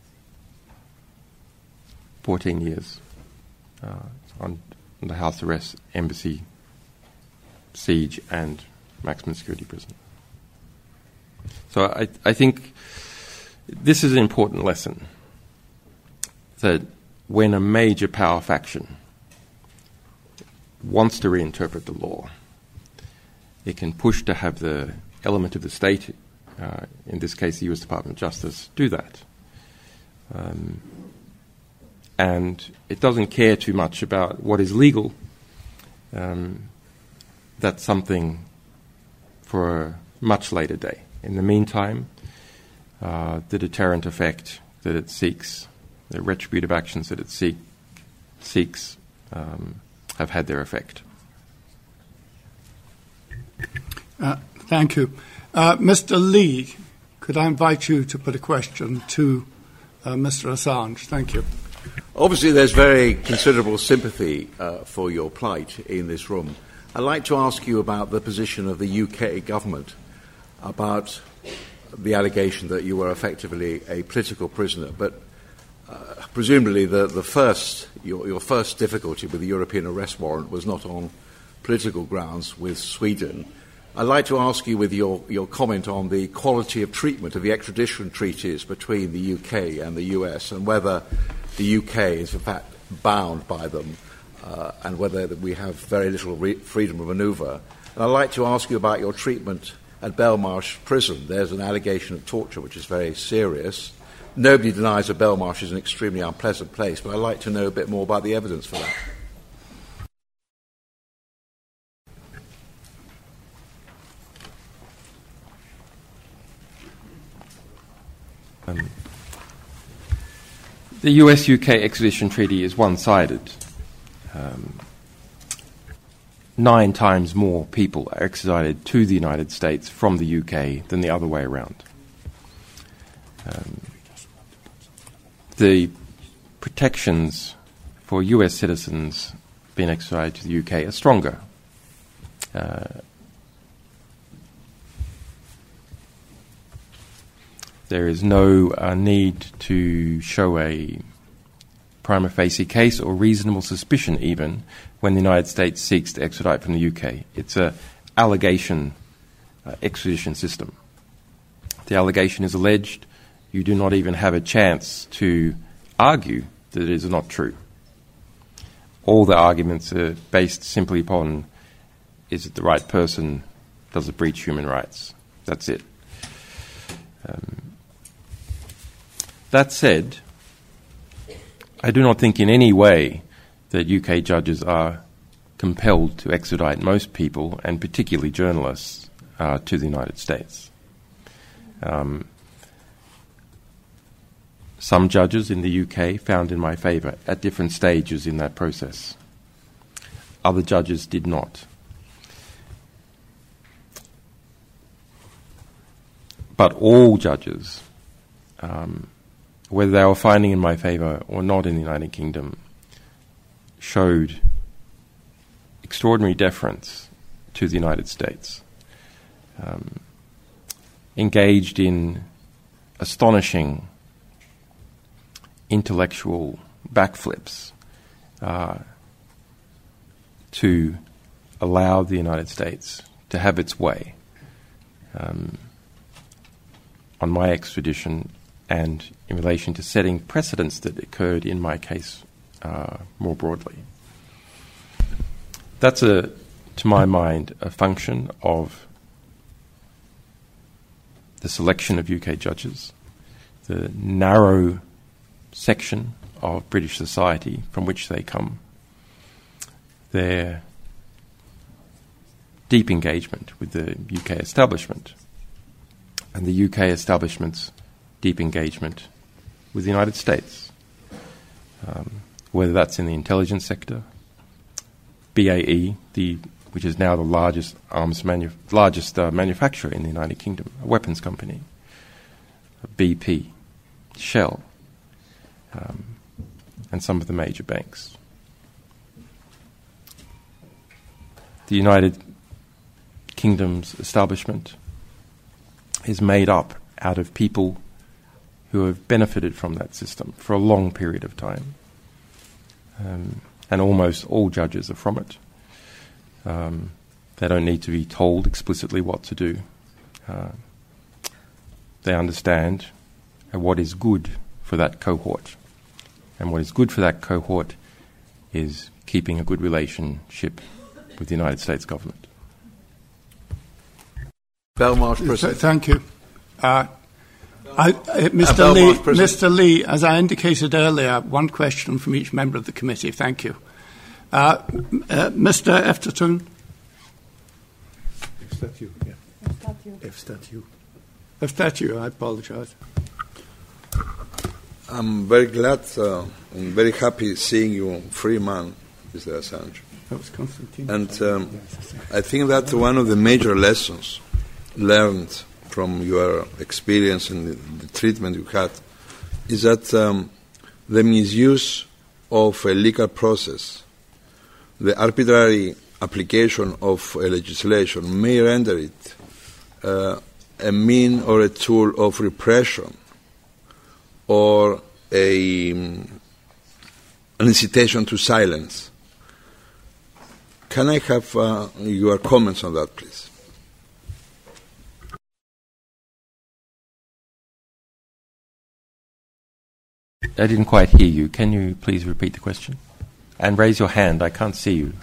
14 years on the house arrest, embassy, siege, and maximum security prison. So I think this is an important lesson, that when a major power faction wants to reinterpret the law, it can push to have the element of the state, in this case the U.S. Department of Justice, do that. And it doesn't care too much about what is legal. That's something for a much later day. In the meantime, the deterrent effect that it seeks, the retributive actions that it seeks, have had their effect. Thank you. Mr. Lee, could I invite you to put a question to Mr. Assange? Thank you. Obviously, there's very considerable sympathy for your plight in this room. I'd like to ask you about the position of the UK government about the allegation that you were effectively a political prisoner. But presumably your first difficulty with the European arrest warrant was not on political grounds with Sweden. I'd like to ask you with your comment on the quality of treatment of the extradition treaties between the UK and the US, and whether the UK is in fact bound by them, and whether we have very little freedom of manoeuvre. And I'd like to ask you about your treatment at Belmarsh prison. There's an allegation of torture which is very serious. Nobody denies that Belmarsh is an extremely unpleasant place, but I'd like to know a bit more about the evidence for that. The US-UK extradition treaty is one-sided. 9 times more people are extradited to the United States from the UK than the other way around. the protections for US citizens being extradited to the UK are stronger. There is no need to show a prima facie case or reasonable suspicion even when the United States seeks to extradite from the UK. It's an allegation extradition system. The allegation is alleged. You do not even have a chance to argue that it is not true. All the arguments are based simply upon, is it the right person? Does it breach human rights? That's it. That said, I do not think in any way that UK judges are compelled to extradite most people, and particularly journalists, to the United States. Some judges in the UK found in my favour at different stages in that process. Other judges did not. But all judges, whether they were finding in my favour or not in the United Kingdom, showed extraordinary deference to the United States, engaged in astonishing intellectual backflips to allow the United States to have its way on my extradition and in relation to setting precedents that occurred in my case more broadly. That's, to my mind, a function of the selection of UK judges, the narrow section of British society from which they come, their deep engagement with the UK establishment, and the UK establishment's deep engagement with the United States, whether that's in the intelligence sector, BAE, which is now the largest manufacturer in the United Kingdom, a weapons company, BP, Shell, and some of the major banks. The United Kingdom's establishment is made up out of people who have benefited from that system for a long period of time. And almost all judges are from it. They don't need to be told explicitly what to do. They understand what is good for that cohort. And what is good for that cohort is keeping a good relationship with the United States government. Belmarsh, President. Thank you. Mr. Lee, as I indicated earlier, one question from each member of the committee. Thank you. Mr. Efterton. Efterton, I apologize. I'm very glad and very happy seeing you free man, Mr. Assange. That was Constantine. And I think that one of the major lessons learned from your experience and the treatment you had is that the misuse of a legal process, the arbitrary application of a legislation may render it a mean or a tool of repression or an incitation to silence. Can I have your comments on that, please? I didn't quite hear you. Can you please repeat the question? And raise your hand. I can't see you.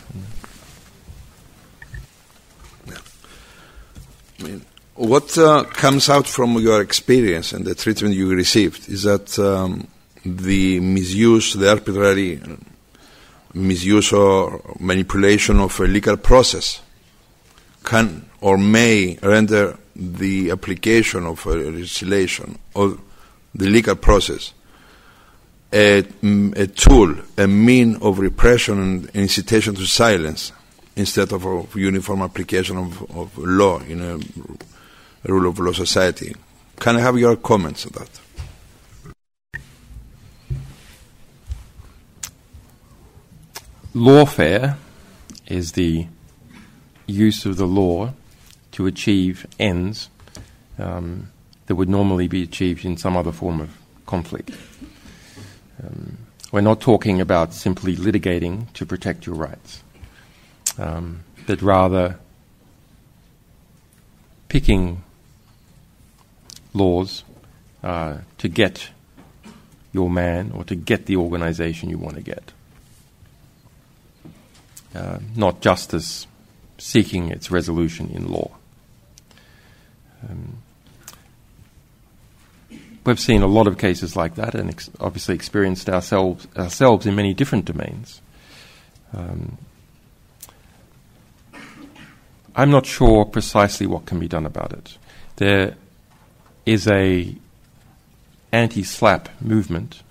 I mean, what comes out from your experience and the treatment you received is that the misuse, the arbitrary misuse or manipulation of a legal process can or may render the application of a legislation or the legal process a tool, a mean of repression and incitation to silence instead of a uniform application of law in a rule of law society. Can I have your comments on that? lawfare is the use of the law to achieve ends that would normally be achieved in some other form of conflict. We're not talking about simply litigating to protect your rights, but rather picking laws to get your man or to get the organization you want to get. Not justice seeking its resolution in law. We've seen a lot of cases like that and obviously experienced ourselves in many different domains. I'm not sure precisely what can be done about it. There is a anti-SLAPP movement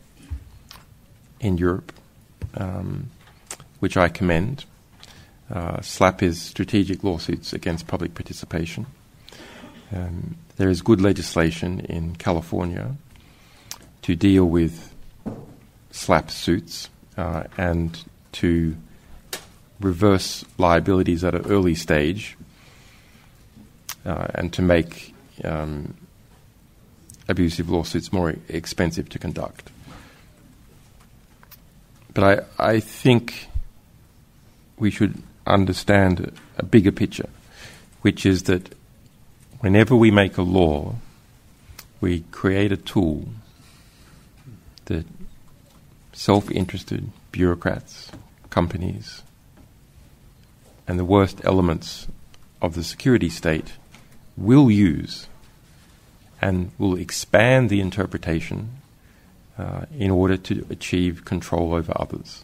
in Europe, which I commend. SLAPP is strategic lawsuits against public participation. There is good legislation in California to deal with SLAPP suits and to reverse liabilities at an early stage and to make abusive lawsuits more expensive to conduct. But I think we should understand a bigger picture, which is that whenever we make a law, we create a tool that self-interested bureaucrats, companies, and the worst elements of the security state will use and will expand the interpretation in order to achieve control over others.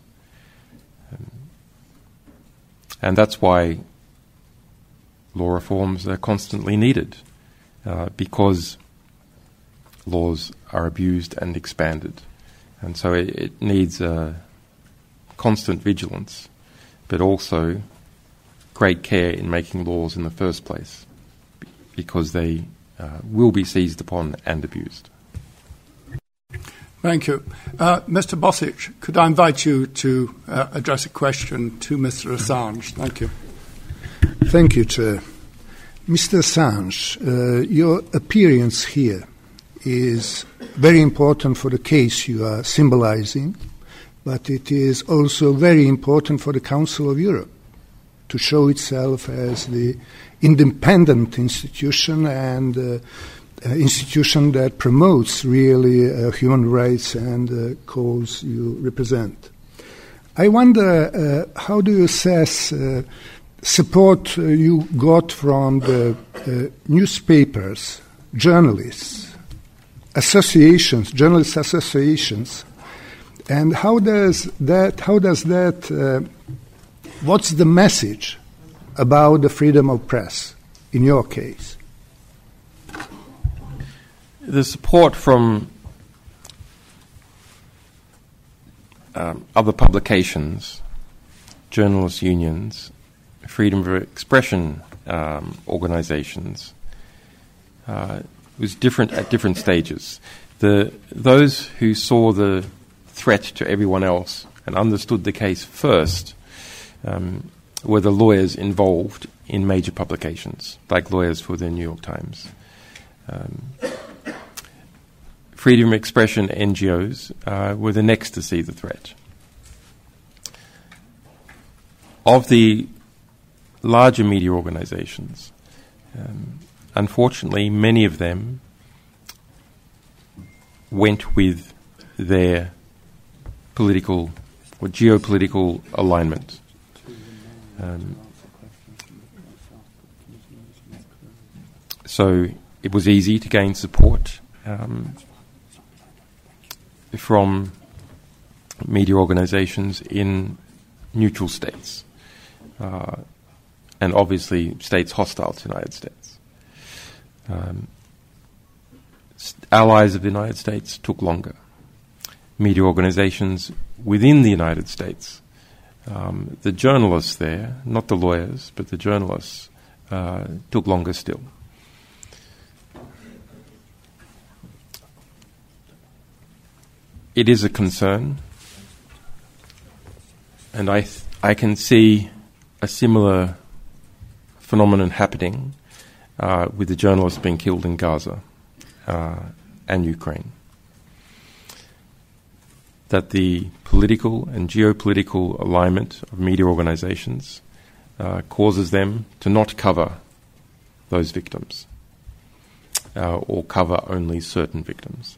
And that's why law reforms are constantly needed, because laws are abused and expanded. And so it needs constant vigilance, but also great care in making laws in the first place, because they will be seized upon and abused. Thank you. Mr. Bosic, could I invite you to address a question to Mr. Assange? Thank you. Thank you, Chair. Mr. Assange, your appearance here is very important for the case you are symbolizing, but it is also very important for the Council of Europe to show itself as the independent institution and institution that promotes really human rights and the cause you represent. I wonder, how do you assess support you got from the newspapers, journalists, associations, journalist associations, and how does that what's the message about the freedom of press in your case? The support from other publications, journalist unions, freedom of expression organizations was different at different stages. Those who saw the threat to everyone else and understood the case first were the lawyers involved in major publications, like lawyers for the New York Times. Freedom of expression NGOs were the next to see the threat. Of the larger media organizations, unfortunately, many of them went with their political or geopolitical alignment. So it was easy to gain support from media organizations in neutral states, and obviously states hostile to the United States. Allies of the United States took longer. Media organizations within the United States, the journalists there, not the lawyers, but the journalists, took longer still. It is a concern And I can see a similar phenomenon happening with the journalists being killed in Gaza and Ukraine. That the political and geopolitical alignment of media organizations causes them to not cover those victims or cover only certain victims.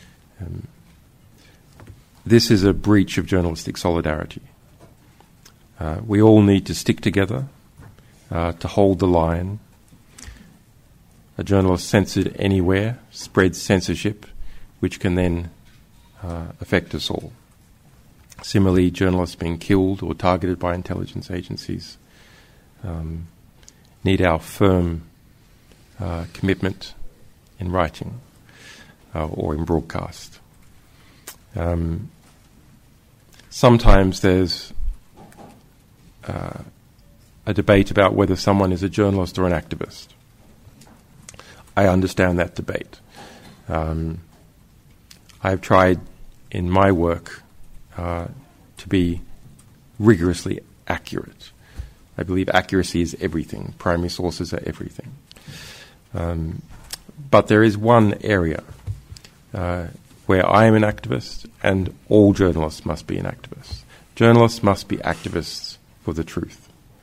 This is a breach of journalistic solidarity. We all need to stick together to hold the line. A journalist censored anywhere spreads censorship, which can then affect us all. Similarly, journalists being killed or targeted by intelligence agencies need our firm commitment in writing or in broadcast. Sometimes there's a debate about whether someone is a journalist or an activist. I understand that debate. I've tried in my work to be rigorously accurate. I believe accuracy is everything. Primary sources are everything. But there is one area where I am an activist and all journalists must be an activist. Journalists must be activists for the truth.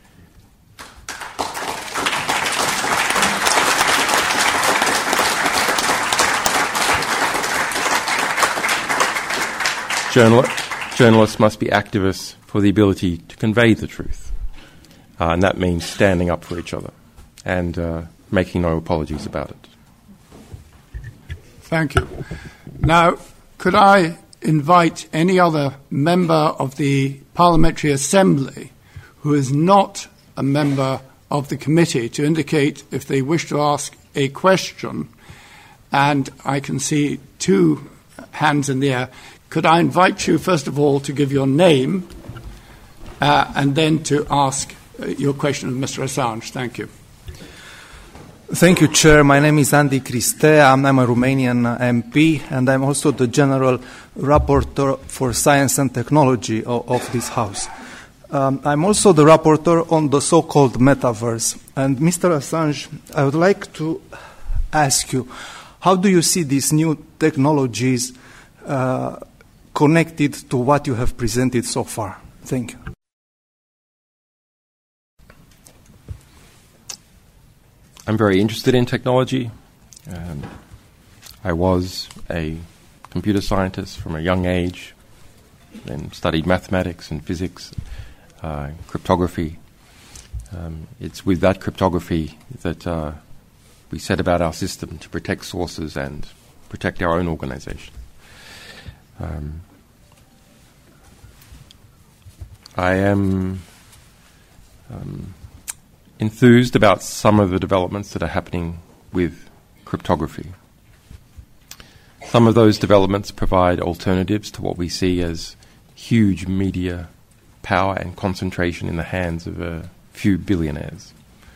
Journalists must be activists for the ability to convey the truth. And that means standing up for each other and making no apologies about it. Thank you. Now, could I invite any other member of the Parliamentary Assembly who is not a member of the committee to indicate if they wish to ask a question? And I can see two hands in the air. Could I invite you, first of all, to give your name and then to ask your question of Mr. Assange? Thank you. Thank you, Chair. My name is Andy Cristea. I'm a Romanian MP, and I'm also the General Rapporteur for Science and Technology of this House. I'm also the Rapporteur on the so-called Metaverse. And Mr. Assange, I would like to ask you, how do you see these new technologies connected to what you have presented so far? Thank you. I'm very interested in technology. I was a computer scientist from a young age, then studied mathematics and physics, cryptography. It's with that cryptography that we set about our system to protect sources and protect our own organization. I am enthused about some of the developments that are happening with cryptography. Some of those developments provide alternatives to what we see as huge media power and concentration in the hands of a few billionaires.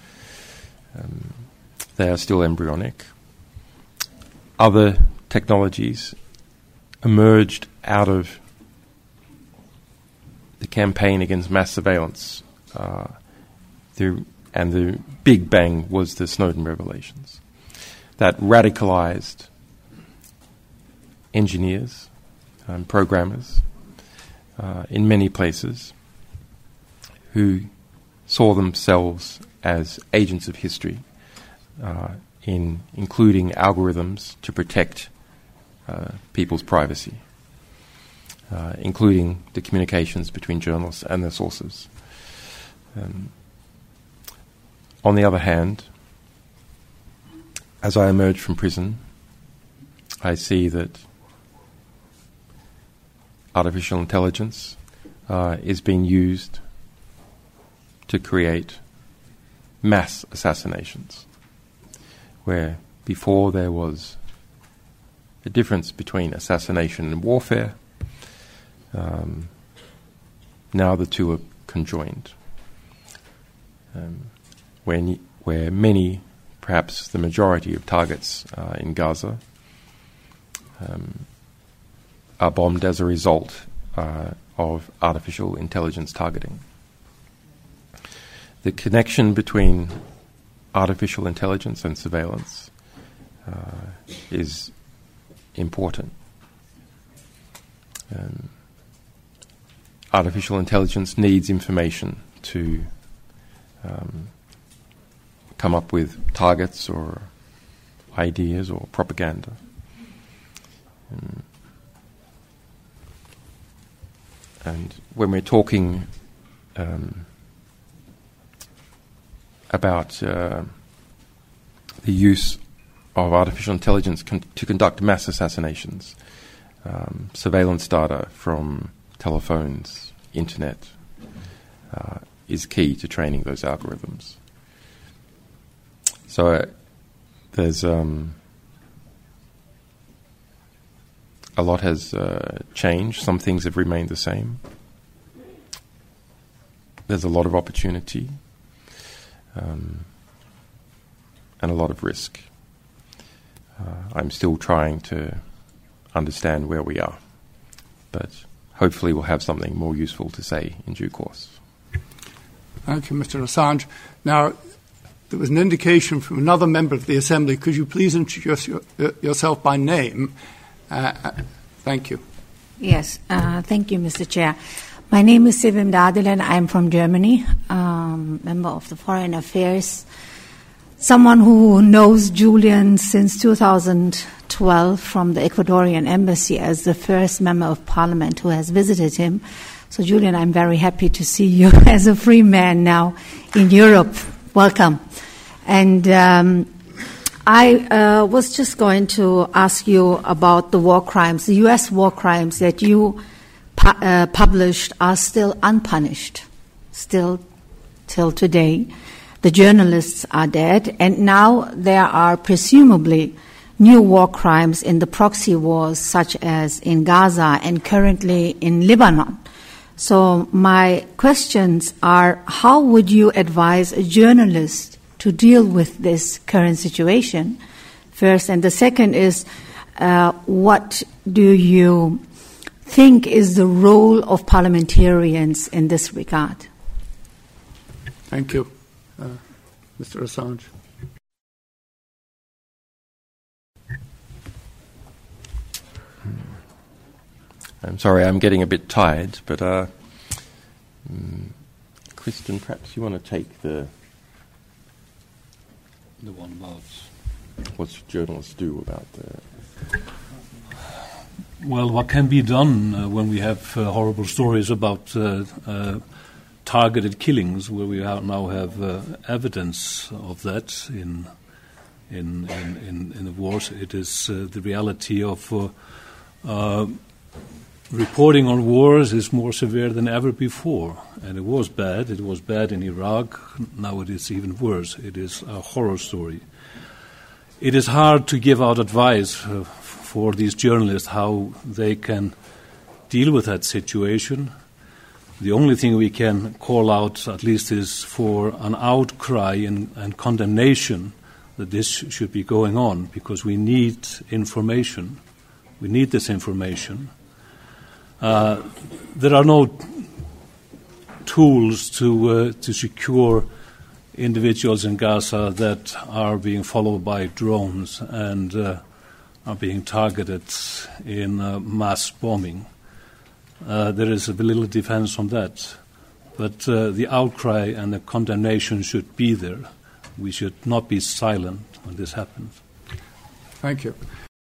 They are still embryonic. Other technologies emerged out of the campaign against mass surveillance. And the big bang was the Snowden revelations that radicalized engineers and programmers in many places who saw themselves as agents of history in including algorithms to protect people's privacy, including the communications between journalists and their sources. On the other hand, as I emerge from prison, I see that artificial intelligence is being used to create mass assassinations, where before there was a difference between assassination and warfare, now the two are conjoined. Where many, perhaps the majority of targets in Gaza are bombed as a result of artificial intelligence targeting. The connection between artificial intelligence and surveillance is important. Artificial intelligence needs information to come up with targets or ideas or propaganda. And when we're talking about the use of artificial intelligence to conduct mass assassinations, surveillance data from telephones, internet, is key to training those algorithms. So there's a lot has changed. Some things have remained the same. There's a lot of opportunity and a lot of risk. I'm still trying to understand where we are, but hopefully we'll have something more useful to say in due course. Thank you, Mr. Assange. Now, there was an indication from another member of the Assembly. Could you please introduce yourself by name? Thank you. Yes, thank you, Mr. Chair. My name is Sevim Dadilen. I'm from Germany, member of the Foreign Affairs. Someone who knows Julian since 2012 from the Ecuadorian embassy as the first member of parliament who has visited him. So, Julian, I'm very happy to see you as a free man now in Europe. Welcome. And I was just going to ask you about the war crimes. The U.S. war crimes that you published are still unpunished, still till today. The journalists are dead, and now there are presumably new war crimes in the proxy wars, such as in Gaza and currently in Lebanon. So my questions are, how would you advise a journalist to deal with this current situation, first? And the second is, what do you think is the role of parliamentarians in this regard? Thank you. Mr. Assange. I'm sorry, I'm getting a bit tired, but Kristen, perhaps you want to take the one about what journalists do about the... Well, what can be done when we have horrible stories about targeted killings, where we now have evidence of that in the wars? It is the reality of reporting on wars is more severe than ever before, and it was bad. It was bad in Iraq. Now it is even worse. It is a horror story. It is hard to give out advice for these journalists how they can deal with that situation. The only thing we can call out, at least, is for an outcry and condemnation that this should be going on, because we need information. We need this information. There are no tools to secure individuals in Gaza that are being followed by drones and are being targeted in mass bombing. There is a little defense on that. But the outcry and the condemnation should be there. We should not be silent when this happens. Thank you.